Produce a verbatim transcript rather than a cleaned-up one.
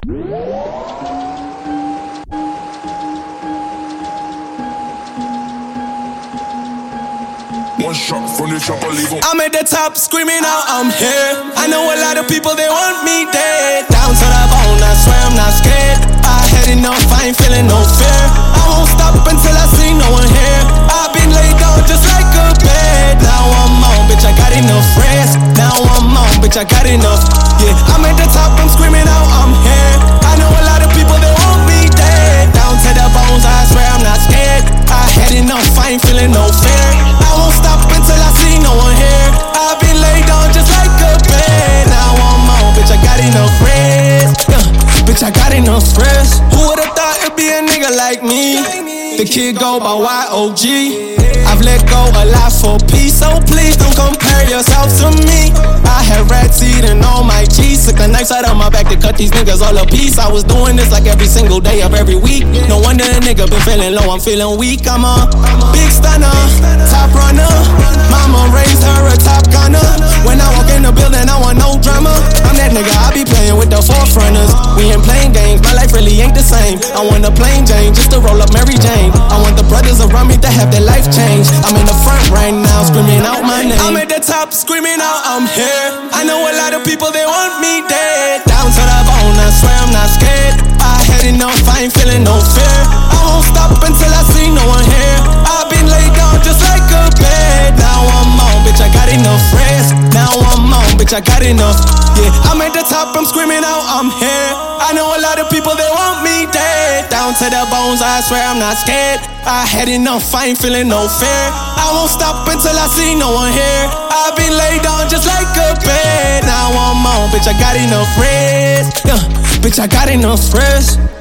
One shot from the chopper, leave 'em. I'm at the top, screaming out, I'm here. I know a lot of people, they want me dead. Down to the bone, I swear I'm not scared. I had enough, I ain't feeling no fear. I won't stop until I see no one here. I've been laid down just like a bed. Now I'm on, bitch, I got enough rest. Now I'm on, bitch, I got enough. Yeah, I'm at the top, I'm screaming out, I'm here. I know a lot of people, they want me dead. Down to the bones, I swear I'm not scared. I had enough, I ain't feeling no fear. I won't stop until I see no one here. I've been laid down just like a bed. Now I'm on, bitch, I got enough rest. Yeah, bitch, I got enough rest. Who would've thought it'd be a nigga like me? The kid go by Y O G. I've let go a lot for peace, so please don't compare yourself to me. I had rats eating on my cheese. Took the knife out of my back to cut these niggas all a piece. I was doing this like every single day of every week. No wonder a nigga been feeling low, I'm feeling weak. I'm a big stunner, top runner. Mama raised her a top gunner. When I walk in the building, I want no drama. I'm that nigga, I be playing with the forefronters. We ain't playing games, my life really ain't the same. I want a plain Jane, just to roll up Mary Jane. I want the brothers around me to have their life change. I'm in the front right now, screaming out my name. I'm at the top, screaming out, I'm here. I know a lot of people, they want me dead. Down to the bone, I swear I'm not scared. I had enough, I ain't feeling no fear. I won't stop until I see no one here. I've been laid down just like a bed. Now I'm on, bitch, I got enough rest. Now I'm on, bitch, I got enough. Yeah, I'm at the top, I'm screaming out, I'm here. I know a lot of people, they want me dead. Down to the bones, I swear I'm not scared. I had enough, I ain't feeling no fear. I won't stop until I see no one here. I've been laid down just like a bed. Now I'm on, bitch, I got enough rest. Yeah, bitch, I got enough rest.